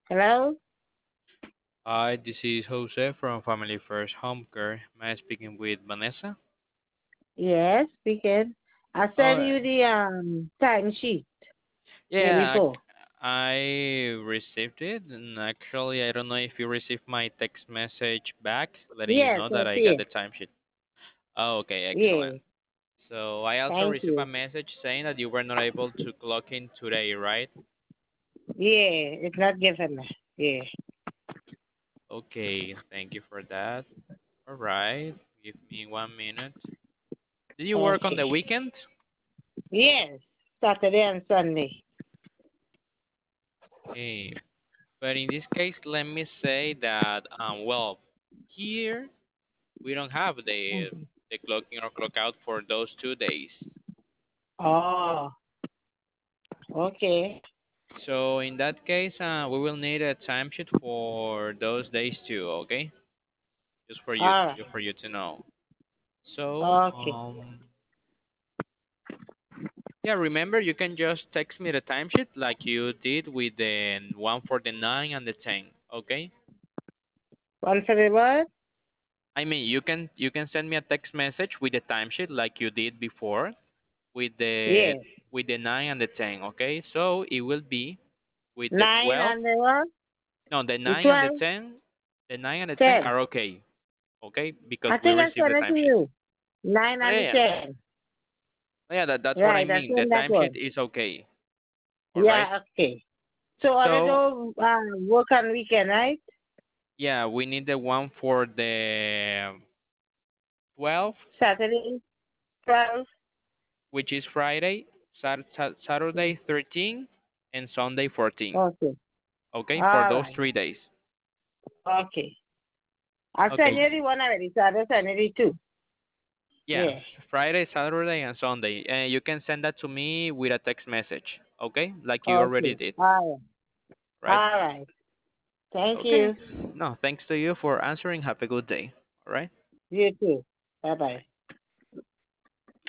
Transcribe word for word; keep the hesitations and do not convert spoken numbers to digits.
Hello? Hi, this is Jose from Family First Home Care. Am I speaking with Vanessa? Yes, speaking. I sent Oh, you the um time sheet day yeah, before. I, I received it, and actually, I don't know if you received my text message back letting you Yes, know I that I see got it. the timesheet. Oh, okay, excellent. Yeah, So I also thank received a you. message saying that you were not able to clock in today, right? Yeah, it's not given me. Yeah. Okay, thank you for that. All right, give me one minute. Did you work on Okay. the weekend? Yes, Saturday and Sunday. Okay. But in this case, let me say that, um, well, here we don't have the Mhm. the clock in or clock out for those two days. Oh, okay. So in that case, uh, we will need a timesheet for those days too. Okay, just for you, All just right. for you to know. So, Okay. um, yeah, remember you can just text me the timesheet like you did with the one for the nine and the ten. Okay. One for the what? I mean, you can you can send me a text message with the timesheet like you did before with the Yes. with the nine and the ten. Okay, so it will be with the Nine twelve. and the what? No, the The nine and the twelve? ten. The nine and the ten Ten. are okay. Okay, because I we think I received the sent it to timesheet. you. Nine Oh, and yeah, the yeah, ten. oh, yeah. That that's what I Right, I mean. The sent that timesheet one. is okay. All right. Yeah, okay. So all of So those um, work on weekend, right? yeah, we need the one for the twelve, Saturday, twelve. which is Friday, Sat- Sat- Saturday thirteen, and Sunday fourteen. Okay. Okay, for All those right. three days. Okay. I'll send Okay. you the one already, so I'll send you the two. Yeah, Yeah. Friday, Saturday, and Sunday. And you can send that to me with a text message, okay? Like you already Okay. did, All right. right? All right. Thank Okay. you. No, thanks to you for answering. Have a good day. All right? You too. Bye bye. Bye.